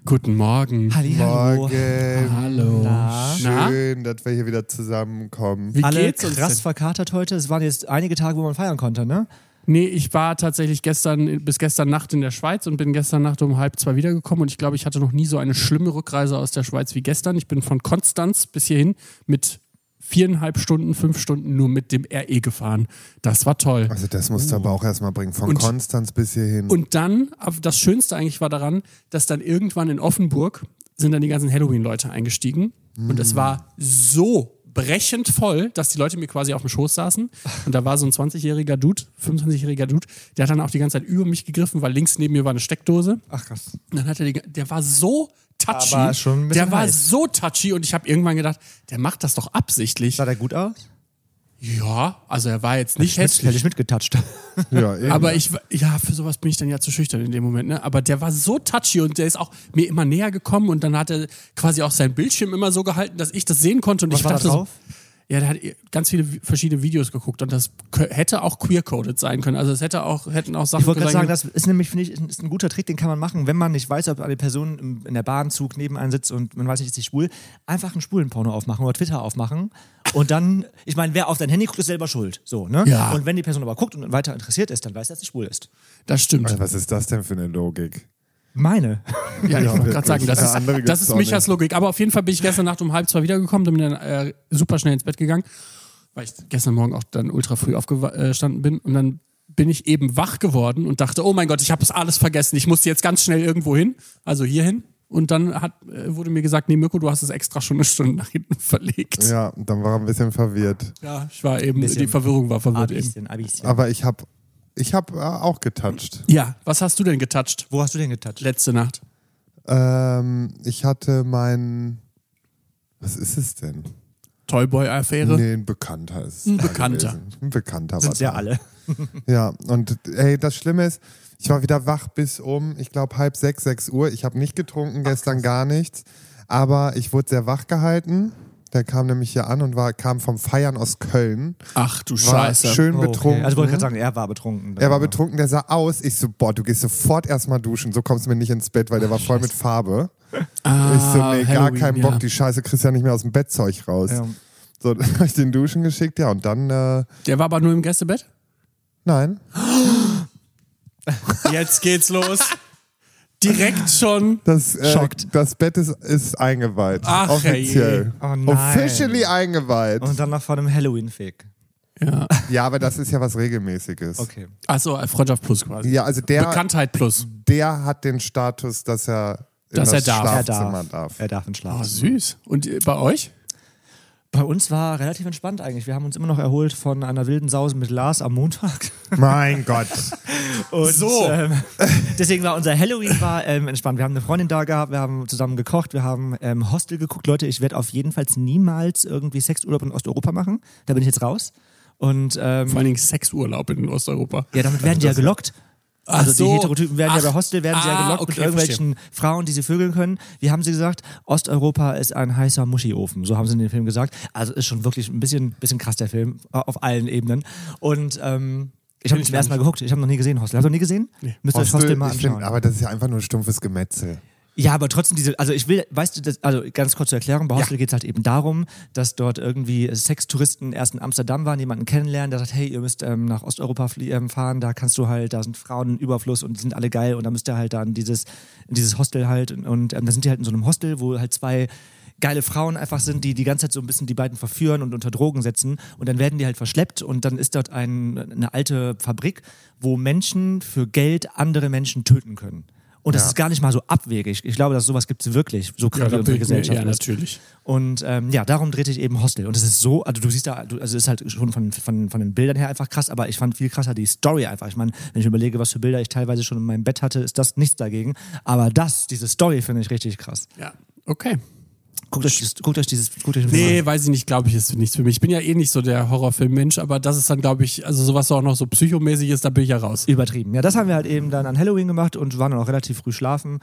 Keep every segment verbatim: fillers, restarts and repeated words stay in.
Guten Morgen. Hallihallo. Morgen. Hallo. Na? Schön, dass wir hier wieder zusammenkommen. Wie Alle geht's uns krass denn? verkatert heute. Es waren jetzt einige Tage, wo man feiern konnte, ne? Nee, ich war tatsächlich gestern bis gestern Nacht in der Schweiz und bin gestern Nacht um halb zwei wiedergekommen und ich glaube, ich hatte noch nie so eine schlimme Rückreise aus der Schweiz wie gestern. Ich bin von Konstanz bis hierhin mit viereinhalb Stunden, fünf Stunden nur mit dem R E gefahren. Das war toll. Also das musst du aber auch erstmal bringen, von Und- Konstanz bis hierhin. Und dann, das Schönste eigentlich war daran, dass dann irgendwann in Offenburg sind dann die ganzen Halloween-Leute eingestiegen und es war so brechend voll, dass die Leute mir quasi auf dem Schoß saßen und da war so ein zwanzigjähriger Dude, fünfundzwanzigjähriger Dude, der hat dann auch die ganze Zeit über mich gegriffen, weil links neben mir war eine Steckdose. Ach krass. Und dann hat er die, der war so touchy, Aber schon ein bisschen der war heiß. so touchy und ich habe irgendwann gedacht, der macht das doch absichtlich. Sah der gut aus? Ja, also er war jetzt nicht Hätte ich hässlich. mitgetatscht. ja, eben. Aber ich, ja, für sowas bin ich dann ja zu schüchtern in dem Moment, ne? Aber der war so touchy und der ist auch mir immer näher gekommen und dann hat er quasi auch seinen Bildschirm immer so gehalten, dass ich das sehen konnte und Was ich war da dachte drauf? so, ja, der hat ganz viele vi- verschiedene Videos geguckt und das kö- hätte auch queer-coded sein können. Also es hätte auch, hätten auch Sachen Ich wollte gerade sagen, sein das ist nämlich, finde ich, ist ein guter Trick, den kann man machen, wenn man nicht weiß, ob eine Person im- in der Bahnzug neben einem sitzt und man weiß nicht, ist sie schwul, einfach einen Schwulenporno aufmachen oder Twitter aufmachen und dann, ich meine, wer auf dein Handy guckt, ist selber schuld. So, ne? Ja. Und wenn die Person aber guckt und weiter interessiert ist, dann weiß er, dass sie schwul ist. das stimmt. Also was ist das denn für eine Logik? Meine. Ja, ich Ja, wollte gerade sagen, das wirklich. Ja, andere ist, das gibt's ist auch Michas nicht. Logik. Aber auf jeden Fall bin ich gestern Nacht um halb zwei wiedergekommen und bin dann äh, super schnell ins Bett gegangen, weil ich gestern Morgen auch dann ultra früh aufgestanden bin. Und dann bin ich eben wach geworden und dachte, oh mein Gott, ich habe das alles vergessen. Ich musste jetzt ganz schnell irgendwo hin, also hier hin. Und dann hat, äh, wurde mir gesagt, nee Mirko, du hast es extra schon eine Stunde nach hinten verlegt. Ja, Ja, dann war er ein bisschen verwirrt. ich war eben, Bisschen. die Verwirrung war verwirrt eben. Abischen, Abischen. Aber ich habe ich hab, äh, auch getoucht. Ja, was hast du denn getoucht Wo hast du denn getatscht? letzte Nacht? Ähm, ich hatte mein... Was ist es denn? Toyboy-Affäre? Nee, ein Bekannter ist es Ein da Bekannter. gewesen. Ein Bekannter Sind war ja da. alle. Ja, und ey, das Schlimme ist, ich war wieder wach bis um, ich glaube, halb sechs, sechs Uhr. Ich habe nicht getrunken, gestern gar nichts. Aber ich wurde sehr wach gehalten. Der kam nämlich hier an und war, kam vom Feiern aus Köln. Ach du War Scheiße. schön Oh, betrunken. okay. Also wollte ich gerade sagen, er war betrunken. Er war betrunken, der sah aus. Ich so, boah, du gehst sofort erstmal duschen, so kommst du mir nicht ins Bett, weil der war voll mit Farbe. Ah, ich so, nee, gar Halloween, keinen Bock, ja. die Scheiße kriegst ja nicht mehr aus dem Bettzeug raus. Ja. So, dann habe ich den duschen geschickt, ja, und dann, äh, Der war aber nur im Gästebett? nein. Jetzt geht's los. Direkt schon. Das, äh, Schockt. das Bett ist, ist eingeweiht. Ach, offiziell. Oh nein. Officially eingeweiht. Und dann noch vor einem Halloween-Fick. Ja. Ja, aber das ist ja was Regelmäßiges. Okay. Achso, Freundschaft Plus quasi. Ja, also der, Bekanntheit Plus. der hat den Status, dass er in Dass das er darf. Er Schlafzimmer darf. darf. Er darf ins Oh, Schlafen. süß. Und äh, bei euch? Bei uns war relativ entspannt eigentlich. Wir haben uns immer noch erholt von einer wilden Sause mit Lars am Montag. Mein Gott. Und, So. Ähm, deswegen war unser Halloween war ähm, entspannt. Wir haben eine Freundin da gehabt, wir haben zusammen gekocht, wir haben ähm, Hostel geguckt. Leute, ich werde auf jeden Fall niemals irgendwie Sexurlaub in Osteuropa machen. Da bin ich jetzt raus. Und ähm, Vor allen Dingen Sexurlaub in Osteuropa. ja, damit werden die ja gelockt. Ach Also so. die Heterotypen werden ja Ach. bei Hostel werden sie ja Ah, gelockt okay, mit irgendwelchen Frauen, die sie vögeln können. Wie haben sie gesagt? Osteuropa ist ein heißer Muschiofen. So haben sie in dem Film gesagt. Also ist schon wirklich ein bisschen, bisschen krass, der Film, äh, auf allen Ebenen. Und ähm, ich habe ich zum noch ersten Mal nicht. geguckt. Ich habe noch nie gesehen Hostel. Hast du noch nie gesehen? Nee. Müsst ihr euch Hostel mal ich anschauen. find, aber das ist ja einfach nur stumpfes Gemetzel. Ja, aber trotzdem diese, also ich will, weißt du, das, also ganz kurz zur Erklärung, bei Hostel geht es halt eben darum, dass dort irgendwie Sextouristen erst in Amsterdam waren, jemanden kennenlernen, der sagt, hey, ihr müsst ähm, nach Osteuropa flie- ähm, fahren, da kannst du halt, da sind Frauen im Überfluss und die sind alle geil und da müsst ihr halt dann dieses, in dieses Hostel halt und, und ähm, da sind die halt in so einem Hostel, wo halt zwei geile Frauen einfach sind, die die ganze Zeit so ein bisschen die beiden verführen und unter Drogen setzen und dann werden die halt verschleppt und dann ist dort ein, eine alte Fabrik, wo Menschen für Geld andere Menschen töten können. Und das Ja. ist gar nicht mal so abwegig. Ich glaube, dass sowas gibt es wirklich, so Ja, krass da wie bin unsere ich mir, Gesellschaft ja, ist. natürlich. Und ähm, ja, darum dreht sich eben Hostel. Und es ist so, also du siehst da, du, also es ist halt schon von, von, von den Bildern her einfach krass, aber ich fand viel krasser die Story einfach. Ich meine, wenn ich überlege, was für Bilder ich teilweise schon in meinem Bett hatte, ist das nichts dagegen. Aber das, diese Story finde ich richtig krass. Ja, okay. Guckt euch, dieses, guckt euch dieses, guckt euch den Film Nee, an. weiß ich nicht, glaube ich, ist nichts für mich. Ich bin ja eh nicht so der Horrorfilm-Mensch, aber das ist dann, glaube ich, also sowas so auch noch so psychomäßig ist, da bin ich ja raus. Übertrieben. Ja, das haben wir halt eben dann an Halloween gemacht und waren dann auch relativ früh schlafen.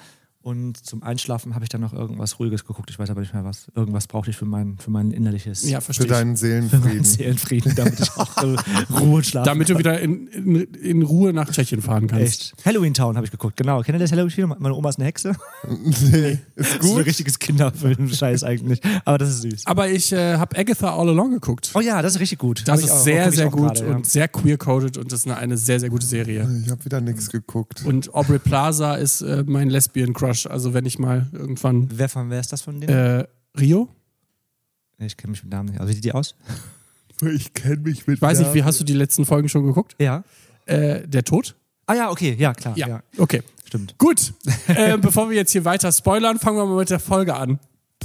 Und zum Einschlafen habe ich dann noch irgendwas Ruhiges geguckt. Ich weiß aber nicht mehr was. Irgendwas brauchte ich für mein, für mein innerliches Ja, Für verstehe ich. deinen für meinen Seelenfrieden. Seelenfrieden, damit ich auch äh, Ruhe schlafen Damit du wieder in, in, in Ruhe nach Tschechien fahren kannst. Echt. Halloween Town habe ich geguckt, genau. Kennt ihr das Halloween? Meine Oma ist eine Hexe. Nee, ist Das ist ein gut. richtiges Kinderfilm-Scheiß eigentlich. Aber das ist süß. Aber ich äh, habe Agatha All Along geguckt. Oh ja, das ist richtig gut. Das Hab ich ist auch- sehr, guck ich sehr auch gut gerade, ja. und sehr queer-coded und das ist eine, eine sehr, sehr gute Serie. Ich habe wieder nichts geguckt. Und Aubrey Plaza ist äh, mein Lesbian-Crush. Also wenn ich mal irgendwann... Wer, von, wer ist das von denen? Äh, Rio? Ich kenne mich mit Namen nicht. Also wie sieht die aus? Ich kenne mich mit Ich weiß nicht, wie hast du die letzten Folgen schon geguckt? Ja. Äh, der Tod? Ah ja, okay, ja, klar. Ja, Okay. stimmt. Gut. äh, bevor wir jetzt hier weiter spoilern, fangen wir mal mit der Folge an.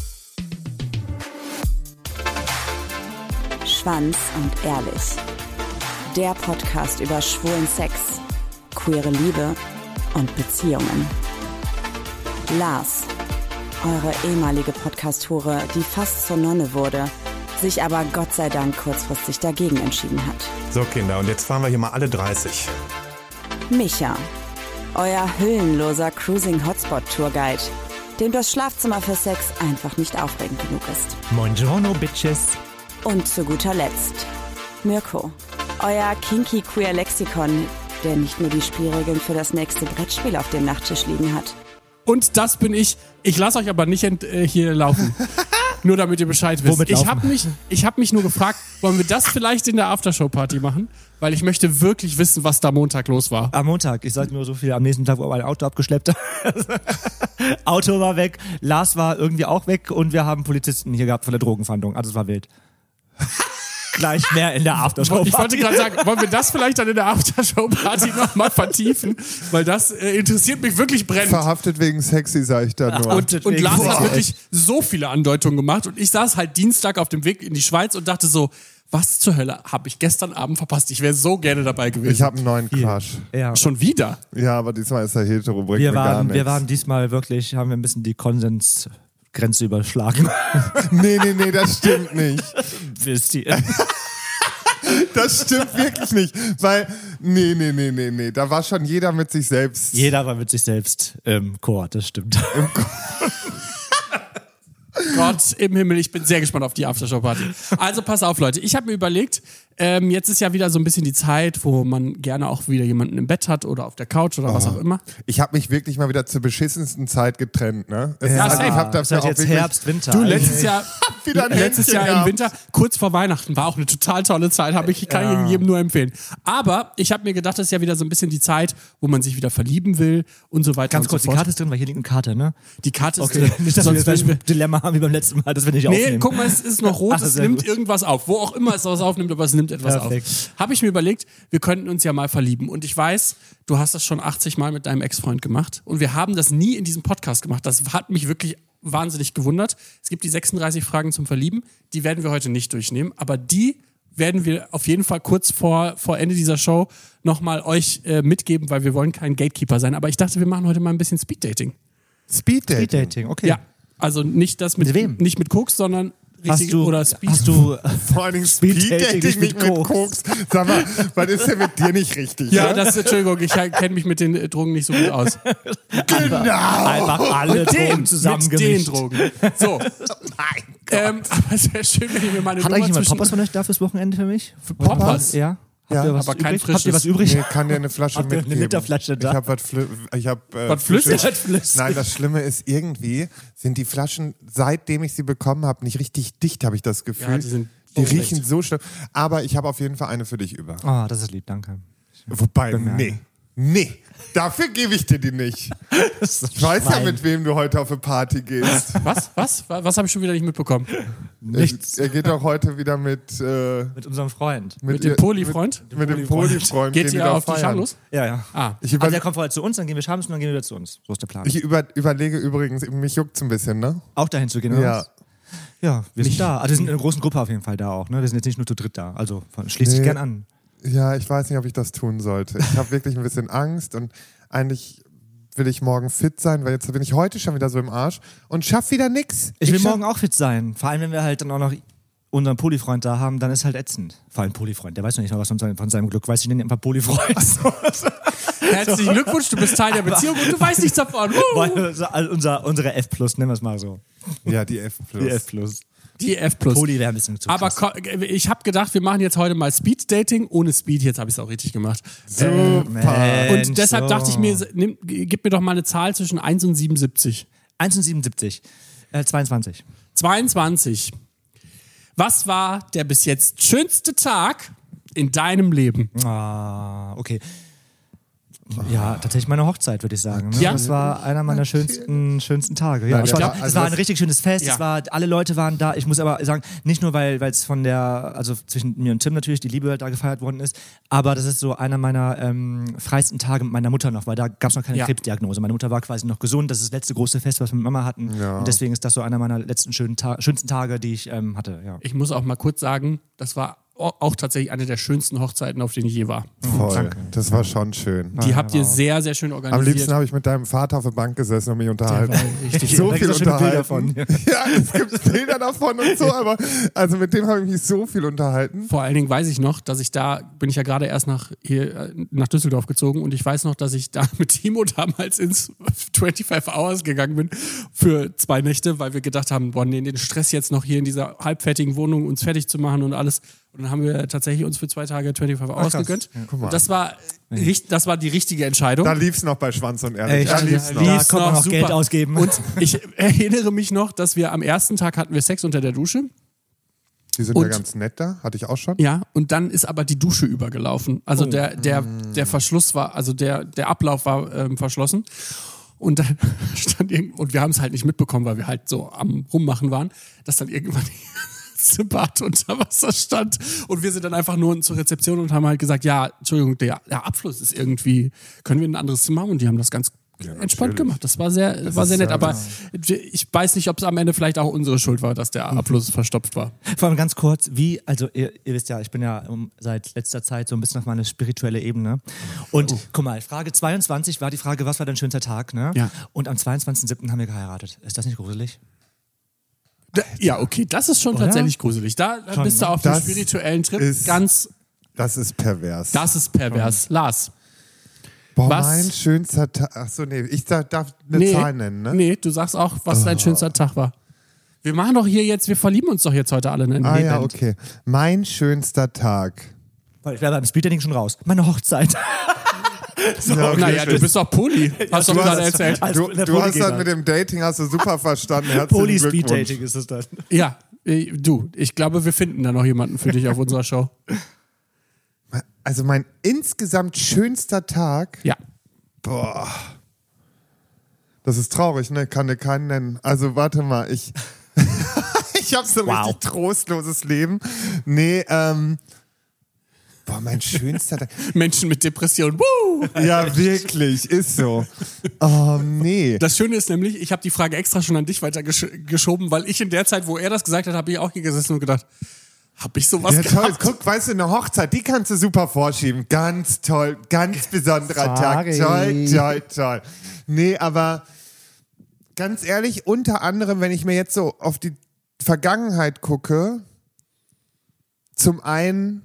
Schwanz und ehrlich. Der Podcast über schwulen Sex, queere Liebe und Beziehungen. Lars, eure ehemalige Podcast-Hure, die fast zur Nonne wurde, sich aber Gott sei Dank kurzfristig dagegen entschieden hat. So Kinder, und jetzt fahren wir hier mal alle dreißig. Micha, euer hüllenloser Cruising-Hotspot-Tourguide, dem das Schlafzimmer für Sex einfach nicht aufregend genug ist. Buongiorno, Bitches. Und zu guter Letzt Mirko, euer kinky queer Lexikon, der nicht nur die Spielregeln für das nächste Brettspiel auf dem Nachttisch liegen hat. Und das bin ich. Ich lasse euch aber nicht ent, äh, hier laufen. Nur damit ihr Bescheid wisst. Womit Ich laufen? habe mich, ich hab mich nur gefragt, wollen wir das vielleicht in der Aftershow-Party machen? Weil ich möchte wirklich wissen, was da Montag los war. Am Montag, ich sag nur so viel, am nächsten Tag wurde mein Auto abgeschleppt. Auto war weg, Lars war irgendwie auch weg und wir haben Polizisten hier gehabt von der Drogenfahndung. Also es war wild. Gleich mehr in der Aftershow. Ich wollte gerade sagen, wollen wir das vielleicht dann in der Aftershow-Party nochmal vertiefen? Weil das äh, interessiert mich wirklich brennend. Verhaftet wegen sexy, sag ich da nur. Und, und Lars hat wirklich so viele Andeutungen gemacht und ich saß halt Dienstag auf dem Weg in die Schweiz und dachte so, was zur Hölle habe ich gestern Abend verpasst? Ich wäre so gerne dabei gewesen. Ich habe einen neuen Crush. Ja. Schon wieder? Ja, aber diesmal ist er hetero, bringt Wir mir gar waren, nichts. wir waren diesmal wirklich, haben wir ein bisschen die Konsensgrenze überschlagen. Nee, nee, nee, das stimmt nicht. Wisst ihr? Das stimmt wirklich nicht. Weil, nee, nee, nee, nee, nee. Da war schon jeder mit sich selbst. Jeder war mit sich selbst im Chor, das stimmt. Gott im Himmel, ich bin sehr gespannt auf die Aftershow-Party. Also pass auf, Leute. Ich habe mir überlegt, ähm, jetzt ist ja wieder so ein bisschen die Zeit, wo man gerne auch wieder jemanden im Bett hat oder auf der Couch oder was auch immer. Ich habe mich wirklich mal wieder zur beschissensten Zeit getrennt, ne? Es Ja, ist- safe. ich hab Das dafür ist auch jetzt wirklich, Herbst, Winter. Du, letztes Jahr, wieder ein letztes Händchen Jahr im gehabt. Winter, kurz vor Weihnachten, war auch eine total tolle Zeit, habe ich, kann ich jedem nur empfehlen. Aber ich habe mir gedacht, das ist ja wieder so ein bisschen die Zeit, wo man sich wieder verlieben will und so weiter Ganz und kurz, so die fort. Karte ist drin, weil hier liegt eine Karte, ne? Die Karte ist Okay, drin. nicht, dass wir Sonst jetzt gleich würden ein Dilemma haben wie beim letzten Mal, dass wir nicht Nee, aufnehmen. guck mal, es ist noch rot, Ach, es sehr nimmt gut. irgendwas auf. Wo auch immer es was aufnimmt, aber es nimmt etwas Perfekt. auf. Habe ich mir überlegt, wir könnten uns ja mal verlieben. Und ich weiß, du hast das schon achtzig Mal mit deinem Ex-Freund gemacht. Und wir haben das nie in diesem Podcast gemacht. Das hat mich wirklich wahnsinnig gewundert. Es gibt die sechsunddreißig Fragen zum Verlieben. Die werden wir heute nicht durchnehmen. Aber die werden wir auf jeden Fall kurz vor, vor Ende dieser Show nochmal euch äh, mitgeben, weil wir wollen kein Gatekeeper sein. Aber ich dachte, wir machen heute mal ein bisschen Speeddating. Speeddating. Dating, okay. Ja. Also nicht das mit, Mit wem? nicht mit Koks, sondern Hast richtig du, oder Speed. hast du Vor allen Dingen Speeddating Speeddating nicht nicht mit mit Koks. Sag mal, was ist denn mit dir nicht richtig? Ja, ne? das, Entschuldigung, ich kenne mich mit den äh, Drogen nicht so gut aus. genau. einfach alle Drogen mit den zusammengemischt? Drogen. So. Ähm, aber sehr schön, wenn ihr mir meine Hat Nummer eigentlich jemand zwischen... Poppers von euch da fürs Wochenende für mich? Poppers? Ja. Habt Ja, ihr was aber kein übrig? Habt ihr was frisches. übrig? Nee, kann dir eine Flasche Habt ihr eine mitgeben. Literflasche da? Ich habe was, Fli ich hab, äh, Was flüssig? Frisches- Nein, das Schlimme ist irgendwie, sind die Flaschen, seitdem ich sie bekommen habe, nicht richtig dicht, habe ich das Gefühl. Ja, die sind die unrecht. riechen so schlimm. Aber ich habe auf jeden Fall eine für dich über. Ah, das ist lieb, danke. Wobei, Bemerke. nee. Nee, dafür gebe ich dir die nicht. Ich weiß ja, mit wem du heute auf eine Party gehst. Was? Was? Was, was habe ich schon wieder nicht mitbekommen? Nichts. Er, er geht auch heute wieder mit, äh, Mit unserem Freund. Mit dem ihr- Poli-Freund? Mit, mit dem Poli-Freund. Geht gehen ihr wieder auf die feiern. Schamlos? Ja, ja. Ah. Ich, über Also er kommt vorher zu uns, dann gehen wir Schamlos und dann gehen wir wieder zu uns. So ist der Plan. ich über überlege übrigens, mich juckt's ein bisschen, ne? auch dahin zu gehen, oder Ja. was? Ja, wir sind da. Also wir sind in einer großen Gruppe auf jeden Fall da auch. Ne? Wir sind jetzt nicht nur zu dritt da. Also von- schließ dich Nee. gern an. Ja, ich weiß nicht, ob ich das tun sollte. Ich habe wirklich ein bisschen Angst und eigentlich will ich morgen fit sein, weil jetzt bin ich heute schon wieder so im Arsch und schaff wieder nix. Ich will schaff- morgen auch fit sein. Vor allem, wenn wir halt dann auch noch unseren Polyfreund da haben, dann ist halt ätzend. Vor allem Polyfreund, der weiß noch nicht mal was von seinem, von seinem Glück. Weiß ich, nenne ihn einfach Polyfreund. Herzlichen Glückwunsch, du bist Teil der Beziehung und du weißt nichts davon. Weil, also unser, unsere F plus, nennen wir es mal so. Ja, die F plus. Die F plus. Die F plus. Poly wäre ein bisschen zu Aber krass. ko- ich habe gedacht, wir machen jetzt heute mal Speed-Dating ohne Speed. Jetzt habe ich es auch richtig gemacht. Super. Und deshalb dachte ich mir, nimm, gib mir doch mal eine Zahl zwischen eins und siebenundsiebzig. eins und siebenundsiebzig. Äh, zweiundzwanzig. zweiundzwanzig. Was war der bis jetzt schönste Tag in deinem Leben? Ah, okay. Ja, tatsächlich meine Hochzeit, würde ich sagen. Ne? Ja. Das war einer meiner schönsten, schönsten Tage. Ja, Nein, es ja, war, klar, es also war das- ein richtig schönes Fest. Ja. Es war, alle Leute waren da. Ich muss aber sagen, nicht nur, weil es von der, also zwischen mir und Tim natürlich die Liebe da gefeiert worden ist, aber das ist so einer meiner ähm, freisten Tage mit meiner Mutter noch, weil da gab es noch keine Ja. Krebsdiagnose. Meine Mutter war quasi noch gesund. Das ist das letzte große Fest, was wir mit Mama hatten. Ja. Und deswegen ist das so einer meiner letzten schönen Ta- schönsten Tage, die ich ähm, hatte. Ja. Ich muss auch mal kurz sagen, das war auch tatsächlich eine der schönsten Hochzeiten, auf denen ich je war. Voll. Danke. Das war schon schön. Die habt ihr sehr, sehr schön Am organisiert. liebsten habe ich mit deinem Vater auf der Bank gesessen und mich unterhalten. Richtig So Da viel gibt's auch schöne Bilder unterhalten. von. Ja, es gibt Bilder davon und so, aber also mit dem habe ich mich so viel unterhalten. Vor allen Dingen weiß ich noch, dass ich da, bin ich ja gerade erst nach, hier, äh, nach Düsseldorf gezogen und ich weiß noch, dass ich da mit Timo damals ins fünfundzwanzig Hours gegangen bin für zwei Nächte, weil wir gedacht haben, boah, nee, den Stress jetzt noch hier in dieser halbfertigen Wohnung uns fertig zu machen und alles. Und dann haben wir tatsächlich uns für zwei Tage fünfundzwanzig Hours krass. gegönnt. Ja. Guck mal. Und das war, richt- das war die richtige Entscheidung. Da lief's noch bei Schwanz und Ehrlich. Echt? Da lief's Ja, noch. da Lief's konnte man noch noch super. Geld ausgeben. Und ich erinnere mich noch, dass wir am ersten Tag hatten wir Sex unter der Dusche. Die sind Und- ja ganz nett da, hatte ich auch schon. Ja, und dann ist aber die Dusche übergelaufen. Also der, der, der Verschluss war, also der, der Ablauf war ähm, verschlossen. Und dann stand irgend und wir haben es halt nicht mitbekommen, weil wir halt so am Rummachen waren, dass dann irgendwann das Bad unter Wasser stand. Und wir sind dann einfach nur zur Rezeption und haben halt gesagt, ja, Entschuldigung, der, der Abfluss ist irgendwie, können wir ein anderes Zimmer haben? Und die haben das ganz entspannt gemacht. Das war sehr, war ist sehr nett. ja Aber ich weiß nicht, ob es am Ende vielleicht auch unsere Schuld war, dass der Abfluss verstopft war. Vor allem ganz kurz, wie, also ihr, ihr wisst ja, ich bin ja um, seit letzter Zeit so ein bisschen auf meine spirituelle Ebene. Und guck mal, Frage zweiundzwanzig war die Frage, was war dein schönster Tag, ne? Ja. Und am zweiundzwanzigsten siebten haben wir geheiratet. Ist das nicht gruselig? Da, ja, okay, das ist schon Oder? tatsächlich gruselig. Da Schon, bist du ne? auf dem Das spirituellen Trip. ist- Ganz, Das ist pervers. das ist pervers. Lars. Boah, was- mein schönster Tag. Achso, nee, ich darf, darf eine Zahl nennen, ne? Nee, du sagst auch, was dein schönster Tag war. Wir machen doch hier jetzt, wir verlieben uns doch jetzt heute alle in ein Ah ja, Lebend. okay. Mein schönster Tag. Weil ich wäre beim Speeddating schon raus. Meine Hochzeit. so, Ja, okay. Naja, du bist doch Poli. Hast du du mir gerade hast- erzählt. Also Du, in der du hast Poly das geht mit dem Dating hast du super verstanden. Herzlichen Glückwunsch. Poly-Speed-Dating ist es dann. Ja, äh, du, ich glaube, wir finden da noch jemanden für dich auf unserer Show. Also mein insgesamt schönster Tag. Ja. Boah. Das ist traurig, ne? Kann dir keinen nennen. Also warte mal, ich. ich habe so ein Wow. richtig trostloses Leben. Nee, ähm. Boah, mein schönster Tag. Menschen mit Depressionen. Woo! Ja, wirklich, ist so. Oh, nee. Das Schöne ist nämlich, ich habe die Frage extra schon an dich weitergeschoben, weil ich in der Zeit, wo er das gesagt hat, habe ich auch hier gesessen und gedacht, habe ich sowas Ja, toll. gehabt? Guck, weißt du, eine Hochzeit, die kannst du super vorschieben. Ganz toll, ganz besonderer Tag. Sorry. Toll, toll, toll. Nee, aber ganz ehrlich, unter anderem, wenn ich mir jetzt so auf die Vergangenheit gucke, zum einen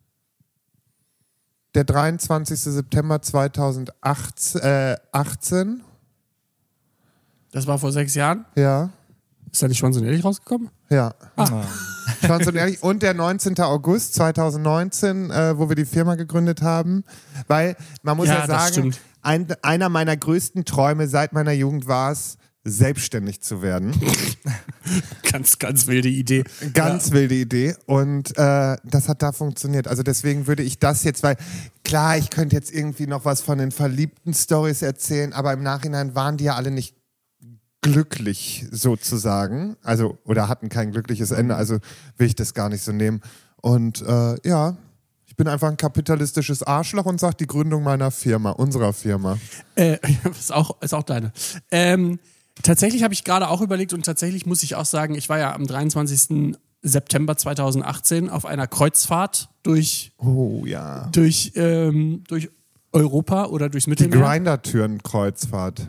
der dreiundzwanzigsten September zweitausendachtzehn, Das war vor sechs Jahren. ja, Ist da nicht Schwanz und Ehrlich rausgekommen? ja. Ah. Ganz und ehrlich. Und der neunzehnten August zweitausendneunzehn, äh, wo wir die Firma gegründet haben. Weil man muss Ja, ja, das sagen, stimmt. ein, einer meiner größten Träume seit meiner Jugend war es, selbstständig zu werden. Ganz, ganz wilde Idee. Ganz wilde Idee. Und äh, das hat da funktioniert. Also deswegen würde ich das jetzt, weil klar, ich könnte jetzt irgendwie noch was von den verliebten Stories erzählen, aber im Nachhinein waren die ja alle nicht glücklich sozusagen, also oder hatten kein glückliches Ende, also will ich das gar nicht so nehmen. Und äh, ja, ich bin einfach ein kapitalistisches Arschloch und sage die Gründung meiner Firma, unserer Firma. Äh, ist, auch, ist auch deine. Ähm, tatsächlich habe ich gerade auch überlegt und tatsächlich muss ich auch sagen, ich war ja am dreiundzwanzigsten September zweitausendachtzehn auf einer Kreuzfahrt durch, Oh ja. durch, ähm, durch Europa oder durchs Die Mittelmeer. Grinder-Türen-Kreuzfahrt.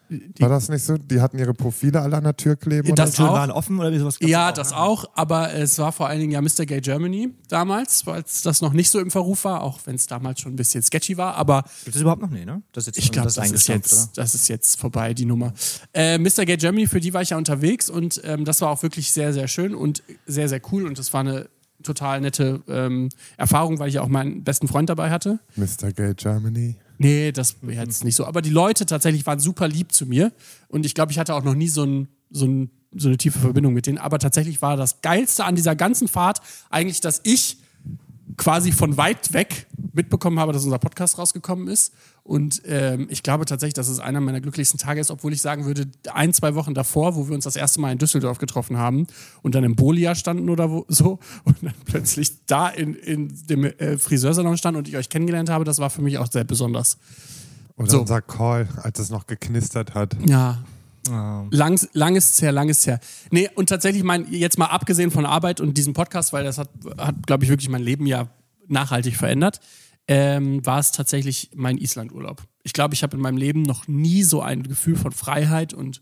Die, War das nicht so? Die hatten ihre Profile alle an der Tür kleben? Das Die Türen auch. waren offen oder wie sowas? gab's Ja, auch, das ne? auch, aber es war vor allen Dingen ja Mister Gay Germany damals, weil das noch nicht so im Verruf war, auch wenn es damals schon ein bisschen sketchy war, aber Gibt es überhaupt noch? Nee, ne? Das ist jetzt ich glaube, das das, ist ist eingestampft, jetzt, das ist jetzt vorbei, die Nummer. Äh, Mister Gay Germany, für die war ich ja unterwegs und ähm, das war auch wirklich sehr, sehr schön und sehr, sehr cool und das war eine total nette ähm, Erfahrung, weil ich ja auch meinen besten Freund dabei hatte. Mister Gay Germany. Nee, das wäre jetzt nicht so. Aber die Leute tatsächlich waren super lieb zu mir. Und ich glaube, ich hatte auch noch nie so, ein, so, ein, so eine tiefe Verbindung mit denen. Aber tatsächlich war das Geilste an dieser ganzen Fahrt eigentlich, dass ich quasi von weit weg mitbekommen habe, dass unser Podcast rausgekommen ist. Und ähm, ich glaube tatsächlich, dass es einer meiner glücklichsten Tage ist, obwohl ich sagen würde, ein, zwei Wochen davor, wo wir uns das erste Mal in Düsseldorf getroffen haben und dann im Bolia standen oder wo, so und dann plötzlich da in, in dem äh, Friseursalon standen und ich euch kennengelernt habe, das war für mich auch sehr besonders. Oder So. unser Call, als es noch geknistert hat. Ja. Oh. Lang, lang ist es her, lang ist es her. Nee, und tatsächlich, mein, jetzt mal abgesehen von Arbeit und diesem Podcast, weil das hat, hat glaube ich, wirklich mein Leben ja nachhaltig verändert, ähm, war es tatsächlich mein Islandurlaub. Ich glaube, ich habe in meinem Leben noch nie so ein Gefühl von Freiheit und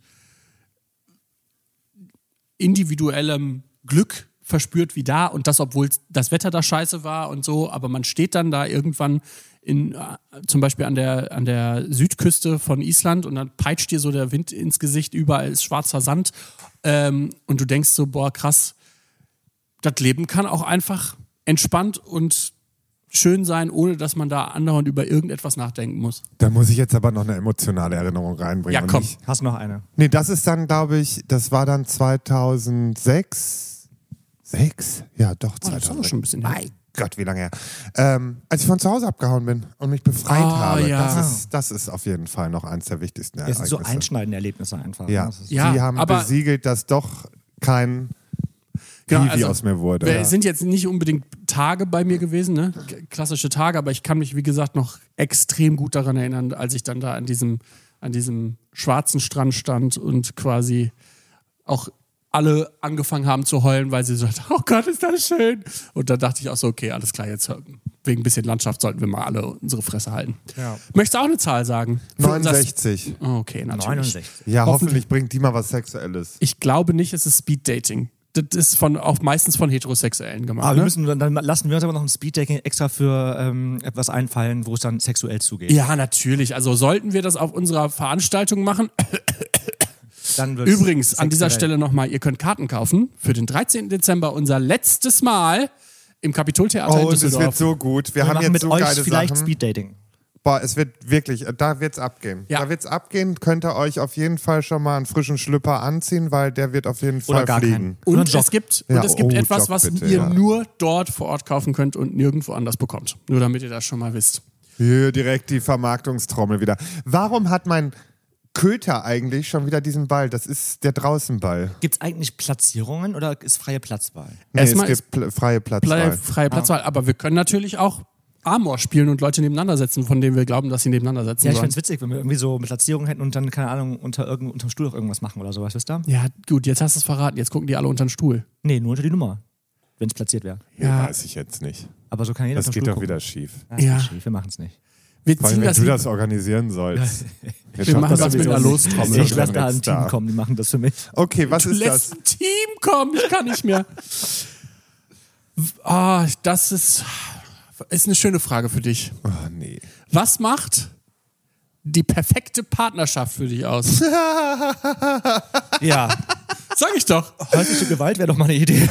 individuellem Glück verspürt wie da und das, obwohl das Wetter da scheiße war und so, aber man steht dann da irgendwann in, äh, zum Beispiel an der, an der Südküste von Island und dann peitscht dir so der Wind ins Gesicht, überall ist schwarzer Sand ähm, und du denkst so, boah krass, das Leben kann auch einfach entspannt und schön sein, ohne dass man da andauernd über irgendetwas nachdenken muss. Da muss ich jetzt aber noch eine emotionale Erinnerung reinbringen. Ja, und komm. nicht- Hast noch eine? Nee, das ist dann, glaube ich, das war dann zweitausendsechs. Sechs? Ja, doch, Oh, das ist zweitausendsechs. aber schon ein bisschen her. Mein Gott, wie lange her. Ähm, als ich von zu Hause abgehauen bin und mich befreit Ah, habe. ja. Das ist, das ist auf jeden Fall noch eins der wichtigsten Es Ereignisse. sind so einschneidende Erlebnisse einfach. Ja, Ne? Das ist- Ja, die haben aber- besiegelt, dass doch kein Genau, Kiwi also, aus mir wurde. Es Ja. sind jetzt nicht unbedingt Tage bei mir gewesen, ne? K- klassische Tage, aber ich kann mich, wie gesagt, noch extrem gut daran erinnern, als ich dann da an diesem, an diesem schwarzen Strand stand und quasi auch alle angefangen haben zu heulen, weil sie so, oh Gott, ist das schön. Und da dachte ich auch so, okay, alles klar, jetzt wegen ein bisschen Landschaft sollten wir mal alle unsere Fresse halten. Ja. Möchtest du auch eine Zahl sagen? Für unser- neunundsechzig. Oh, okay, natürlich. neunundsechzig. Ja, Hoffentlich- hoffentlich bringt die mal was Sexuelles. Ich glaube nicht, es ist Speeddating. Das ist von, auch meistens von Heterosexuellen gemacht. Aber ne? wir müssen, dann, dann lassen wir uns aber noch ein Speeddating extra für ähm, etwas einfallen, wo es dann sexuell zugeht. Ja, natürlich. Also sollten wir das auf unserer Veranstaltung machen. Dann wird's Übrigens, an dieser sexuell. Stelle nochmal, ihr könnt Karten kaufen für den dreizehnten Dezember, unser letztes Mal im Kapitoltheater Oh, in und es Düsseldorf. wird so gut. Wir, Wir haben machen jetzt mit so euch geile vielleicht Sachen. Speeddating. Boah, es wird wirklich, da wird's abgehen. Ja. Da wird's abgehen. Könnt ihr euch auf jeden Fall schon mal einen frischen Schlüpper anziehen, weil der wird auf jeden Fall Oder gar fliegen. keinen. Oder Und Job. es gibt, Ja, und es gibt oh, etwas, Job was bitte, ihr ja. nur dort vor Ort kaufen könnt und nirgendwo anders bekommt. Nur damit ihr das schon mal wisst. Hier direkt die Vermarktungstrommel wieder. Warum hat mein Köter eigentlich schon wieder diesen Ball? Das ist der Draußenball. Gibt es eigentlich Platzierungen oder ist freie Platzwahl? Nee, Erstmal es gibt pl- freie Platzwahl. Freie, freie Platzwahl. Aber wir können natürlich auch Amor spielen und Leute nebeneinander setzen, von denen wir glauben, dass sie nebeneinander setzen Ja, ich sollen. fände es witzig, wenn wir irgendwie so Platzierungen hätten und dann, keine Ahnung, unter irgend, unterm Stuhl auch irgendwas machen oder sowas, wisst ihr? Ja, gut, jetzt hast du es verraten. Jetzt gucken die alle unter den Stuhl. Nee, nur unter die Nummer, wenn es platziert wäre. Nee, Ja. weiß ich jetzt nicht. Aber so kann jeder Das unterm geht Stuhl doch gucken. wieder schief. Ja, ist Ja. nicht schief, wir machen es nicht. Wir Vor allem, ziehen wenn das, du nicht- das organisieren sollst. wir machen das mit einer Lostrommel. Ich lasse da ein Star. Team kommen, die machen das für mich. Okay, was Du ist lässt das? ein Team kommen, ich kann nicht mehr. Ah, das ist, ist eine schöne Frage für dich. Oh, nee. Was macht die perfekte Partnerschaft für dich aus? Ja, Sag ich doch. häusliche Gewalt wäre doch mal eine Idee.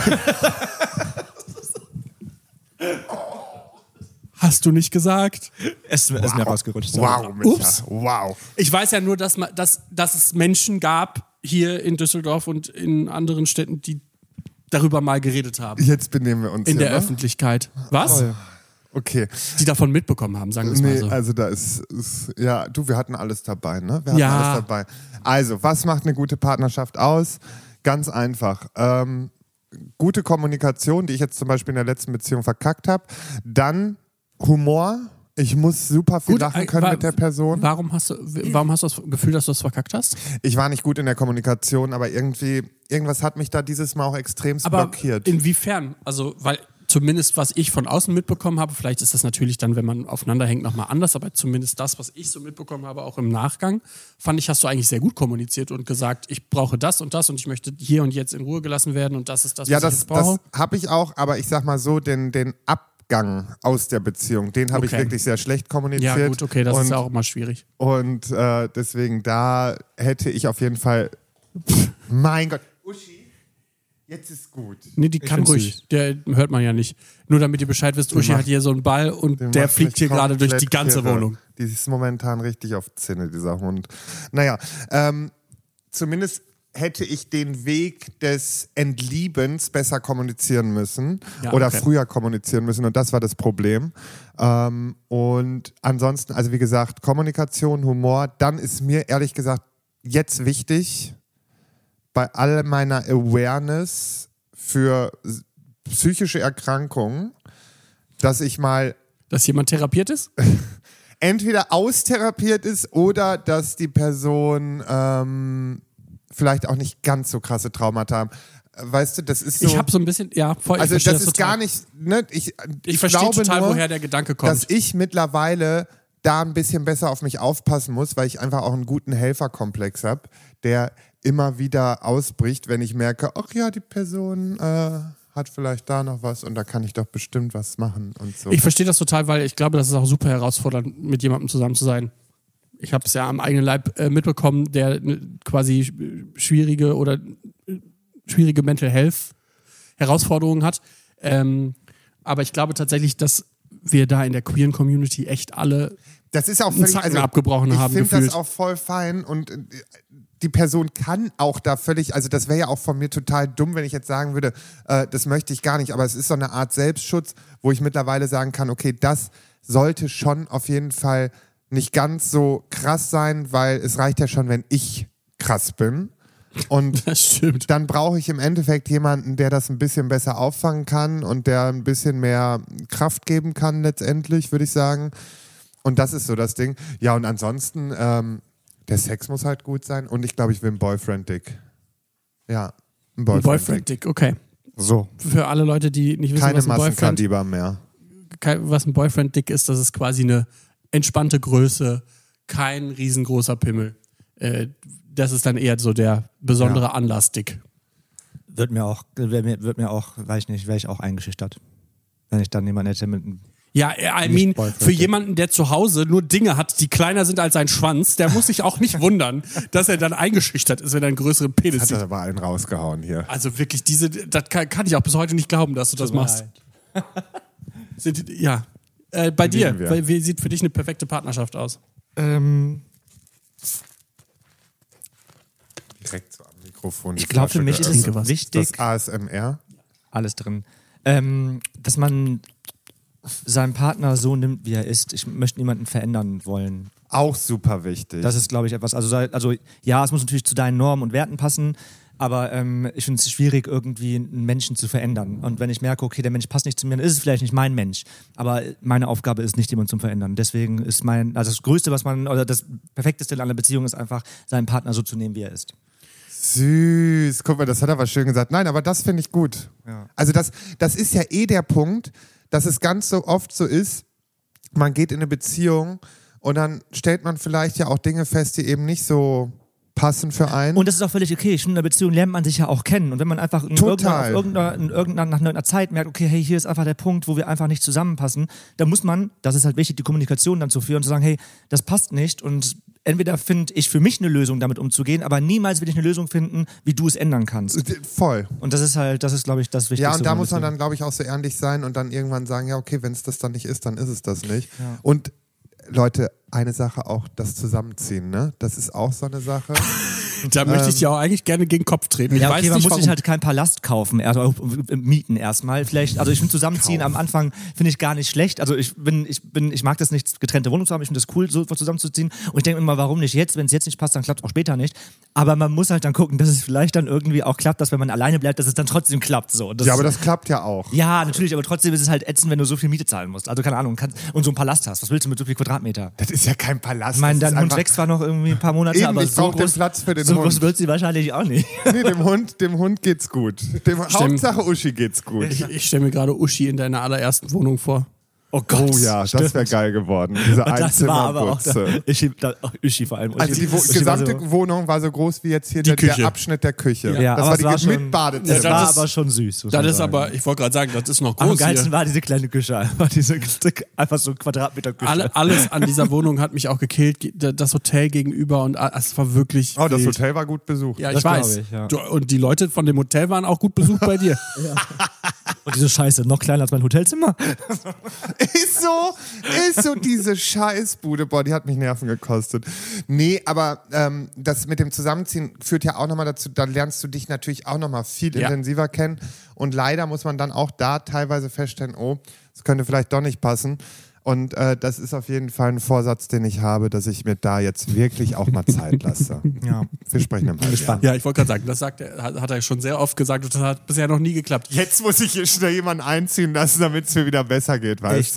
Hast du nicht gesagt? Es ist mir rausgerutscht. Wow, Micha. Ups. Wow. Ich weiß ja nur, dass, man, dass, dass es Menschen gab hier in Düsseldorf und in anderen Städten, die darüber mal geredet haben. Jetzt benehmen wir uns In hier, der ne? Öffentlichkeit. Was? Toll. Okay. Die davon mitbekommen haben, sagen wir es mal Nee, so. also da ist, ist, ja, du, wir hatten alles dabei, ne? Wir hatten Ja. alles dabei. Also, was macht eine gute Partnerschaft aus? Ganz einfach. Ähm, gute Kommunikation, die ich jetzt zum Beispiel in der letzten Beziehung verkackt habe. Dann Humor. Ich muss super viel Gut, lachen äh, können wa- mit der Person. Warum hast du, warum hast du das Gefühl, dass du das verkackt hast? Ich war nicht gut in der Kommunikation, aber irgendwie, irgendwas hat mich da dieses Mal auch extremst Aber blockiert. inwiefern? Also, weil zumindest was ich von außen mitbekommen habe, vielleicht ist das natürlich dann, wenn man aufeinander hängt, nochmal anders, aber zumindest das, was ich so mitbekommen habe, auch im Nachgang, fand ich, hast du eigentlich sehr gut kommuniziert und gesagt, ich brauche das und das und ich möchte hier und jetzt in Ruhe gelassen werden und das ist das, Ja, was das, ich jetzt brauche. das habe ich auch, aber ich sag mal so, den, den Abgang aus der Beziehung, den habe Okay. ich wirklich sehr schlecht kommuniziert. Ja gut, okay, das und, ist ja auch immer schwierig. Und äh, deswegen, da hätte ich auf jeden Fall, mein Gott, Uschi, jetzt ist gut. Nee, die kann find's ruhig. süß. Der hört man ja nicht. Nur damit ihr Bescheid wisst, Uschi macht- hat hier so einen Ball und Den der macht fliegt mich hier gerade durch die komplett ganze kirre. Wohnung. Die ist momentan richtig auf Zinne, dieser Hund. Naja, ähm, zumindest hätte ich den Weg des Entliebens besser kommunizieren müssen Ja, oder okay. früher kommunizieren müssen und das war das Problem. Ähm, und ansonsten, also wie gesagt, Kommunikation, Humor, dann ist mir ehrlich gesagt jetzt wichtig, bei all meiner Awareness für s- psychische Erkrankungen, dass ich mal Dass jemand therapiert ist? entweder austherapiert ist oder dass die Person ähm, vielleicht auch nicht ganz so krasse Traumata haben. Weißt du, das ist so. Ich habe so ein bisschen, ja, voll, also ich das verstehe ist total. gar nicht. Ne, ich Ich, ich verstehe glaube total, nur, woher der Gedanke kommt. dass ich mittlerweile da ein bisschen besser auf mich aufpassen muss, weil ich einfach auch einen guten Helferkomplex habe, der immer wieder ausbricht, wenn ich merke, ach ja, die Person äh, hat vielleicht da noch was und da kann ich doch bestimmt was machen und so. Ich verstehe das total, weil ich glaube, das ist auch super herausfordernd, mit jemandem zusammen zu sein. Ich habe es ja am eigenen Leib äh, mitbekommen, der äh, quasi sch- schwierige oder äh, schwierige Mental Health Herausforderungen hat. Ähm, aber ich glaube tatsächlich, dass wir da in der queeren Community echt alle Das ist auch einen völlig, Zacken also abgebrochen ich haben finde gefühlt. das auch voll fein und äh, die Person kann auch da völlig, also das wäre ja auch von mir total dumm, wenn ich jetzt sagen würde, äh, das möchte ich gar nicht, aber es ist so eine Art Selbstschutz, wo ich mittlerweile sagen kann, okay, das sollte schon auf jeden Fall nicht ganz so krass sein, weil es reicht ja schon, wenn ich krass bin und Das stimmt. dann brauche ich im Endeffekt jemanden, der das ein bisschen besser auffangen kann und der ein bisschen mehr Kraft geben kann letztendlich, würde ich sagen. Und das ist so das Ding. Ja, und ansonsten, ähm, der Sex muss halt gut sein und ich glaube, ich will einen Boyfriend-Dick. Ja, ein Boyfriend-Dick. Boyfriend-Dick, okay. So, Für alle Leute, die nicht wissen, keine was ein Boyfriend, Massenkaliber mehr. kein- was ein Boyfriend-Dick ist, das ist quasi eine entspannte Größe, kein riesengroßer Pimmel. Äh, das ist dann eher so der besondere Ja. Anlass-Dick. Wird mir auch, wird mir, wird mir auch, weiß ich nicht, wäre ich auch eingeschüchtert. Wenn ich dann jemanden hätte mit einem. Ja, I Nicht mean, Boyfriend, für ja. jemanden, der zu Hause nur Dinge hat, die kleiner sind als sein Schwanz, der muss sich auch nicht wundern, dass er dann eingeschüchtert ist, wenn er einen größeren Penis Hat sieht. er aber einen rausgehauen hier. Also wirklich, diese, das kann, kann ich auch bis heute nicht glauben, dass du das machst. Sind, ja. Äh, bei dir, Lieben wir. weil- wie sieht für dich eine perfekte Partnerschaft aus? Ähm, Direkt so am Mikrofon. ich glaube, für mich ist Trinke es was. wichtig, das A S M R. alles drin, ähm, dass man seinen Partner so nimmt, wie er ist. Ich möchte niemanden verändern wollen. Auch super wichtig. Das ist, glaube ich, etwas. Also, sei- also ja, es muss natürlich zu deinen Normen und Werten passen, aber ähm, ich finde es schwierig, irgendwie einen Menschen zu verändern. Und wenn ich merke, okay, der Mensch passt nicht zu mir, dann ist es vielleicht nicht mein Mensch. Aber meine Aufgabe ist nicht, jemanden zu verändern. Deswegen ist mein, also das Größte, was man, oder das Perfekteste in einer Beziehung ist einfach, seinen Partner so zu nehmen, wie er ist. Süß. Guck mal, das hat er aber schön gesagt. Nein, aber das finde ich gut. Ja. Also das, das ist ja eh der Punkt, dass es ganz so oft so ist, man geht in eine Beziehung und dann stellt man vielleicht ja auch Dinge fest, die eben nicht so passen für einen. Und das ist auch völlig okay. Ich finde, in einer Beziehung lernt man sich ja auch kennen. Und wenn man einfach in Total. irgendeiner, auf irgendeiner, in irgendeiner, nach einer Zeit merkt, okay, hey, hier ist einfach der Punkt, wo wir einfach nicht zusammenpassen, dann muss man, das ist halt wichtig, die Kommunikation dann zu führen und zu sagen, hey, das passt nicht und entweder finde ich für mich eine Lösung, damit umzugehen, aber niemals will ich eine Lösung finden, wie du es ändern kannst. Voll. Und das ist halt, das ist, glaube ich, das Wichtigste. Ja, und da von muss man Beziehung. dann, glaube ich, auch so ehrlich sein und dann irgendwann sagen, ja, okay, wenn es das dann nicht ist, dann ist es das nicht. Ja. Und Leute, eine Sache auch, das Zusammenziehen, ne? Das ist auch so eine Sache. Da möchte ich dir auch eigentlich gerne gegen den Kopf treten. Ich Ja, weiß okay, man nicht, muss warum. sich halt kein Palast kaufen, also äh, mieten erstmal. Vielleicht, also ich finde Zusammenziehen am Anfang finde ich gar nicht schlecht. Also ich bin, ich bin, ich mag das nicht, getrennte Wohnungen zu haben. Ich finde das cool, so zusammenzuziehen. Und ich denke immer, warum nicht jetzt? Wenn es jetzt nicht passt, dann klappt es auch später nicht. Aber man muss halt dann gucken, dass es vielleicht dann irgendwie auch klappt, dass wenn man alleine bleibt, dass es dann trotzdem klappt. So. Das Ja, aber ist- das klappt ja auch. ja, natürlich, aber trotzdem ist es halt ätzend, wenn du so viel Miete zahlen musst. Also keine Ahnung, kannst, und so einen Palast hast. Was willst du mit so viel Quadratmeter? Das ist ja kein Palast. Ich meine, das ist dein Hund einfach- wächst zwar noch irgendwie ein paar Monate, Eben, aber ich so brauche den groß, Platz für den so Hund. groß wird sie wahrscheinlich auch nicht. Nee, dem Hund, dem Hund geht's gut. Dem Hauptsache Uschi geht's gut. Ich, ich stelle mir gerade Uschi in deiner allerersten Wohnung vor. Oh Gott. Oh ja, das wäre geil geworden. Diese Und das war aber auch Einzimmerbutze. da, Uschi, da, oh, Uschi vor allem. Uschi, Also die Wo Uschi war gesamte so, Wohnung war so groß wie jetzt hier Die der, der Küche. Abschnitt der Küche. ja, das aber war es die war mit schon, Badezimmer. das Ja, war das ist- aber schon süß. muss Das man ist sagen. aber, ich wollte gerade sagen, das ist noch Am groß geilsten hier. war diese kleine Küche einfach, diese einfach so ein Quadratmeter Küche. Alle, alles an dieser Wohnung hat mich auch gekillt. Ge- Das Hotel gegenüber und a- es war wirklich. Oh, das wild. Hotel war gut besucht. Ja, ich Das weiß. glaub ich, ja. Du, und die Leute von dem Hotel waren auch gut besucht bei dir. Und diese Scheiße, noch kleiner als mein Hotelzimmer. Ist so, ist so diese Scheißbude. Boah, die hat mich Nerven gekostet. Nee, aber ähm, das mit dem Zusammenziehen führt ja auch nochmal dazu, da lernst du dich natürlich auch nochmal viel Ja. intensiver kennen. Und leider muss man dann auch da teilweise feststellen, oh, das könnte vielleicht doch nicht passen. Und äh, das ist auf jeden Fall ein Vorsatz, den ich habe, dass ich mir da jetzt wirklich auch mal Zeit lasse. Ja. Wir sprechen im Halbjahr. Ja, ich wollte gerade sagen, das sagt er, hat, hat er schon sehr oft gesagt und das hat bisher noch nie geklappt. Jetzt muss ich hier schnell jemanden einziehen lassen, damit es mir wieder besser geht, weißt du?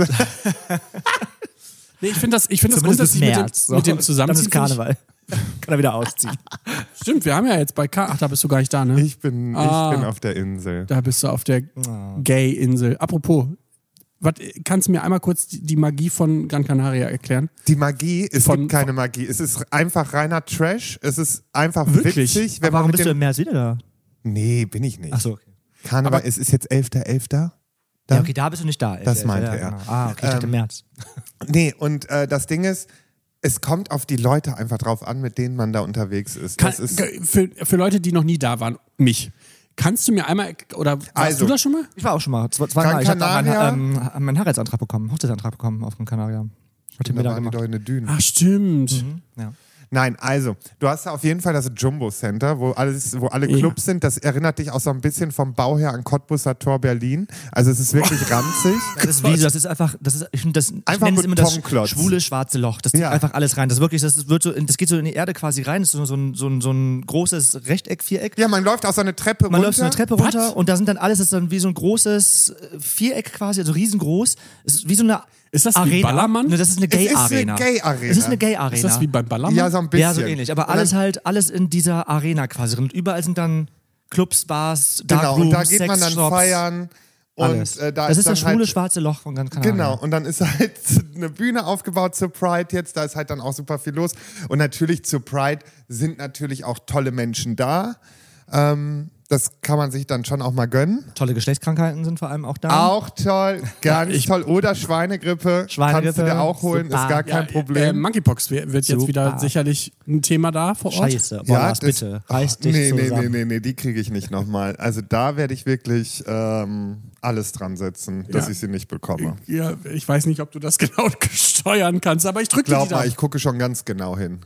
Nee, ich finde das, ich find das Zumindest bis grundsätzlich mit dem, März. mit dem Dann Zusammenziehen. ist Karneval. Kann er wieder ausziehen. Stimmt, wir haben ja jetzt bei K. Ach, da bist du gar nicht da, ne? Ich bin, Ah. ich bin auf der Insel. Da bist du auf der Gay-Insel. Apropos, was, kannst du mir einmal kurz die, die Magie von Gran Canaria erklären? Die Magie, es Von- gibt keine Magie. Es ist einfach reiner Trash. Es ist einfach Wirklich? witzig. Wenn Aber warum man mit bist du dem im März wieder da? Nee, bin ich nicht. Achso, okay. Karneval, es ist jetzt elfter elfter Ja, okay, da bist du nicht da. Das Ja, meinte ja, er. Genau. Ah, okay, ich dachte Ähm, März. Nee, und äh, das Ding ist, es kommt auf die Leute einfach drauf an, mit denen man da unterwegs ist. Kann, Das ist für, für Leute, die noch nie da waren, mich. Kannst du mir einmal, oder warst Also, du da schon mal? Ich war auch schon mal. Zwei, zweimal. Gran Ich habe meinen, Canaria? ähm, meinen Heiratsantrag bekommen, Hochzeitsantrag bekommen auf dem Kanarier. Hat ihr mir da da waren die gemacht. doch in der Düne. Ach, stimmt. Ja. Nein, also, du hast da auf jeden Fall das Jumbo Center, wo, alles, wo alle Ja. Clubs sind. Das erinnert dich auch so ein bisschen vom Bau her an Cottbusser Tor Berlin. Also es ist wirklich ranzig. Das ist wie, das ist einfach, das ist, ich finde das, ich Einfach nenne es immer das Betonklotz. schwule schwarze Loch. Das zieht Ja. einfach alles rein. Das ist wirklich, das wird so, in- das geht so in die Erde quasi rein. Das ist so, so, ein, so, ein, so ein großes Rechteck, Viereck. Ja, man läuft auch so eine Treppe Man runter. läuft so eine Treppe runter und da sind dann alles, das ist dann wie so ein großes äh, Viereck quasi, also riesengroß. Es ist wie so eine Ist das wie Arena. Ballermann? Ne, das ist eine Es ist Gay-Arena. eine Gay-Arena. Es ist eine Gay-Arena. Ist das wie beim Ballermann? Ja, so ein bisschen. Ja, so ähnlich. Aber Und dann- alles halt, alles in dieser Arena quasi drin. Und überall sind dann Clubs, Bars, Dark Genau, Rooms, und da geht man dann Sexshops, feiern. Und alles. äh, da das ist ist das dann schwule halt, schwarze Loch von Gran Canaria. Genau, und dann ist halt eine Bühne aufgebaut zur Pride jetzt, da ist halt dann auch super viel los. Und natürlich zur Pride sind natürlich auch tolle Menschen da. Ähm, das kann man sich dann schon auch mal gönnen. Tolle Geschlechtskrankheiten sind vor allem auch da. Auch toll, ganz ich- toll. Oder Schweinegrippe, Schweinegrippe, kannst du dir auch holen, super. ist gar kein Äh, Problem. Monkeypox wird wird jetzt Super. wieder sicherlich ein Thema da vor Ort. Scheiße, Bollers, das- bitte. Reiß dich nee, nee, zusammen. nee, nee, nee, die kriege ich nicht nochmal. Also da werde ich wirklich ähm, alles dran setzen, dass Ja. ich sie nicht bekomme. Ja, ich weiß nicht, ob du das genau steuern kannst, aber ich drücke Glaub die mal, da. ich gucke schon ganz genau hin.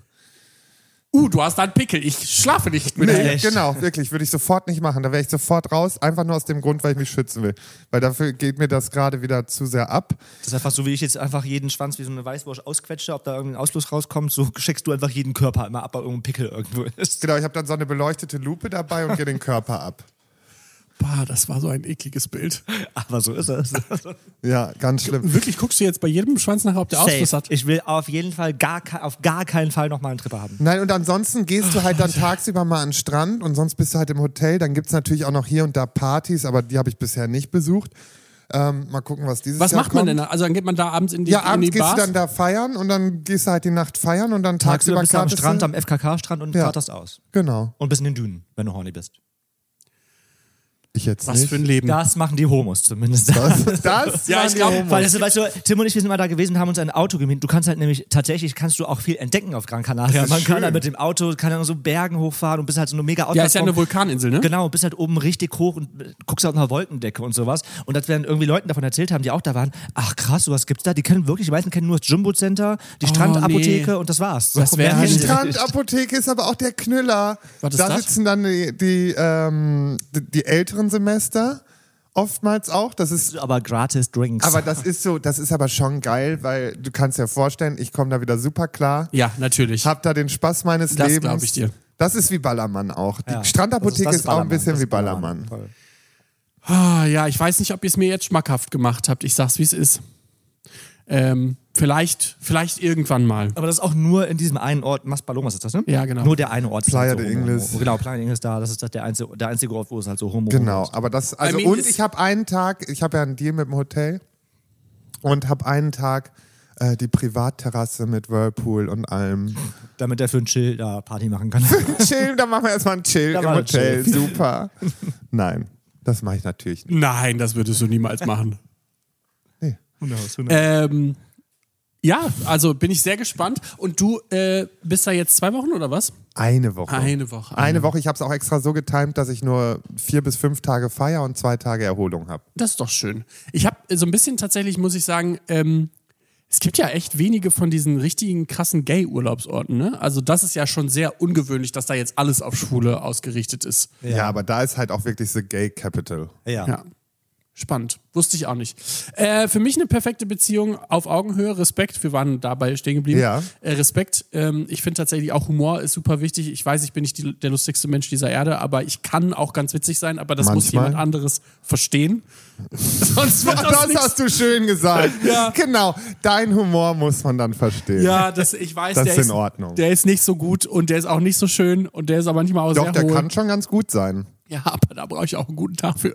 Uh, du hast da einen Pickel. Ich schlafe nicht mit Nee, dir. Echt? genau, wirklich, würde ich sofort nicht machen. Da wäre ich sofort raus, einfach nur aus dem Grund, weil ich mich schützen will. Weil dafür geht mir das gerade wieder zu sehr ab. Das ist einfach so, wie ich jetzt einfach jeden Schwanz wie so eine Weißwurst ausquetsche, ob da irgendein Ausfluss rauskommt, so checkst du einfach jeden Körper immer ab, ob irgendein Pickel irgendwo ist. Genau, ich habe dann so eine beleuchtete Lupe dabei und gehe den Körper ab. Boah, das war so ein ekliges Bild. Aber so ist es. Ja, ganz schlimm. Wirklich, guckst du jetzt bei jedem Schwanz nachher, ob der Ausfluss hat? Ich will auf jeden Fall gar, ke- auf gar keinen Fall nochmal einen Tripper haben. Nein, und ansonsten gehst du halt dann tagsüber mal an den Strand und sonst bist du halt im Hotel. Dann gibt es natürlich auch noch hier und da Partys, aber die habe ich bisher nicht besucht. Ähm, mal gucken, was dieses Was Jahr macht man kommt. denn da? Also dann geht man da abends in die, Ja, in abends die gehst Bars? du dann da feiern und dann gehst du halt die Nacht feiern und dann Tagsüber tagsüber bist du am kartest Strand, du- am F K K-Strand und Ja. katerst aus. Genau. Und bist in den Dünen, wenn du horny bist. Ich jetzt Was nicht. für ein Leben. Das machen die Homos zumindest. Das, das Ja, waren ich die glaub, Homos. Weil, das, weißt du, Tim und ich, wir sind mal da gewesen und haben uns ein Auto gemietet. Du kannst halt nämlich, tatsächlich kannst du auch viel entdecken auf Gran Canaria. Das ist Man kann schön. halt mit dem Auto, kann dann so Bergen hochfahren und bist halt so eine mega Ja, ist ja eine Ausgangsform. Vulkaninsel, ne? Genau, bist halt oben richtig hoch und äh, guckst auf einer Wolkendecke und sowas. Und als wir dann irgendwie Leuten davon erzählt haben, die auch da waren, ach krass, sowas gibt's da. Die kennen wirklich, die meisten kennen nur das Jumbo Center, die Oh, Strandapotheke nee. und das war's. Das wär Mehr halt- Die kennen die nicht. Strandapotheke ist aber auch der Knüller. Was ist da das? sitzen dann die, die, ähm, die, die älteren Semester oftmals auch. Das ist Aber gratis Drinks. aber das ist so, das ist aber schon geil, weil du kannst dir vorstellen, ich komme da wieder super klar. Ja, natürlich. Hab da den Spaß meines Das Lebens. glaub ich dir. Das ist wie Ballermann auch. Die Ja, Strandapotheke das ist, auch ein Ballermann, bisschen das wie ist Ballermann. Voll. Ah, ja, ich weiß nicht, ob ihr es mir jetzt schmackhaft gemacht habt. Ich sag's, wie es ist. Ähm, Vielleicht, vielleicht irgendwann mal. Aber das ist auch nur in diesem einen Ort, Maspalomas ist das, ne? Ja, genau. Nur der eine Ort. ist Playa halt so de homo- Ingles. homo- Genau, Playa de Ingles da, das ist das der einzige, der einzige Ort, wo es halt so homo Genau, ist. aber das, also I mean, und ist- ich habe einen Tag, ich habe ja einen Deal mit dem Hotel und habe einen Tag äh, die Privatterrasse mit Whirlpool und allem. Damit er für einen Chill da Party machen kann. Chill, dann machen wir erstmal einen Chill Da im war ein Hotel, Chill. super. Nein, das mache ich natürlich nicht. Nein, das würdest du niemals machen. Nee. Who knows, who knows. ähm, ja, also bin ich sehr gespannt. Und du äh, bist da jetzt zwei Wochen oder was? Eine Woche. Eine Woche. Eine Woche, ich habe es auch extra so getimt, dass ich nur vier bis fünf Tage Feier und zwei Tage Erholung habe. Das ist doch schön. Ich habe so ein bisschen tatsächlich, muss ich sagen, ähm, es gibt ja echt wenige von diesen richtigen krassen Gay-Urlaubsorten. Ne? Also das ist ja schon sehr ungewöhnlich, dass da jetzt alles auf Schwule ausgerichtet ist. Ja. aber da ist halt auch wirklich the Gay Capital. ja. Ja. Spannend. Wusste ich auch nicht. Äh, für mich eine perfekte Beziehung auf Augenhöhe. Respekt. Wir waren dabei stehen geblieben. Ja. Äh, Respekt. Ähm, ich finde tatsächlich auch Humor ist super wichtig. Ich weiß, ich bin nicht die, der lustigste Mensch dieser Erde, aber ich kann auch ganz witzig sein, aber das muss Manchmal. jemand anderes verstehen. Sonst wird das, Das nichts. hast du schön gesagt. Ja. Genau, dein Humor muss man dann verstehen. Ja, das, ich weiß, Das der ist in Ordnung. Der ist nicht so gut und der ist auch nicht so schön und der ist aber manchmal auch Doch, sehr der hohl. kann schon ganz gut sein. Ja, aber da brauche ich auch einen guten Tag für.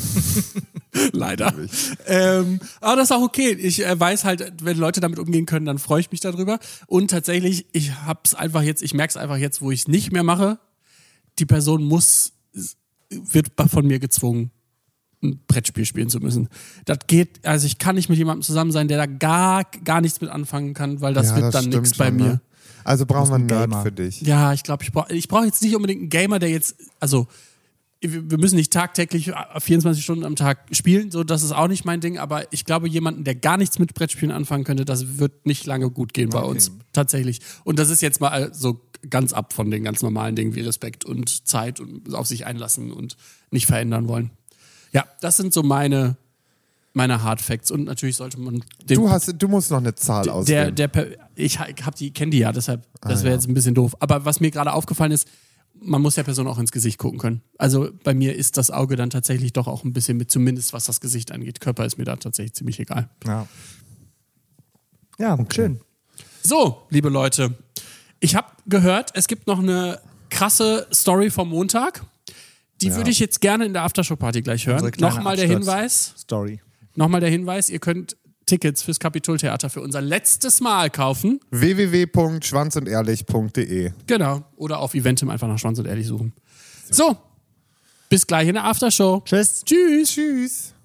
Leider. Ähm, aber das ist auch okay. Ich äh, weiß halt, wenn Leute damit umgehen können, dann freue ich mich darüber. Und tatsächlich, ich hab's einfach jetzt, ich merke es einfach jetzt, wo ich es nicht mehr mache. Die Person muss, wird von mir gezwungen, ein Brettspiel spielen zu müssen. Das geht, also ich kann nicht mit jemandem zusammen sein, der da gar, gar nichts mit anfangen kann, weil das ja, wird das dann stimmt nichts bei schon, mir. Ne? Also brauchen wir einen ein Nerd Gamer. für dich. Ja, ich glaube, ich brauche ich brauch jetzt nicht unbedingt einen Gamer, der jetzt, also wir wir müssen nicht tagtäglich vierundzwanzig Stunden am Tag spielen, so das ist auch nicht mein Ding, aber ich glaube, jemanden, der gar nichts mit Brettspielen anfangen könnte, das wird nicht lange gut gehen bei Okay. uns, tatsächlich. Und das ist jetzt mal so ganz ab von den ganz normalen Dingen wie Respekt und Zeit und auf sich einlassen und nicht verändern wollen. Ja, das sind so meine, meine Hard Facts und natürlich sollte man den Du, hast, du musst noch eine Zahl der, auswählen. der, per- ich hab die, kenne die ja, deshalb, das wäre ja. jetzt ein bisschen doof. Aber was mir gerade aufgefallen ist, man muss der Person auch ins Gesicht gucken können. Also bei mir ist das Auge dann tatsächlich doch auch ein bisschen mit, zumindest was das Gesicht angeht. Körper ist mir da tatsächlich ziemlich egal. Ja, ja schön. So, liebe Leute, ich habe gehört, es gibt noch eine krasse Story vom Montag. Die würde ich jetzt gerne in der Aftershow-Party gleich hören. Unsere kleine Nochmal der Absturz- Hinweis. Story. Nochmal der Hinweis, ihr könnt Tickets fürs Kapitoltheater für unser letztes Mal kaufen. w w w punkt schwanz und ehrlich punkt d e. Genau. Oder auf Eventim einfach nach Schwanz und Ehrlich suchen. So. Bis gleich in der Aftershow. Tschüss. Tschüss. Tschüss.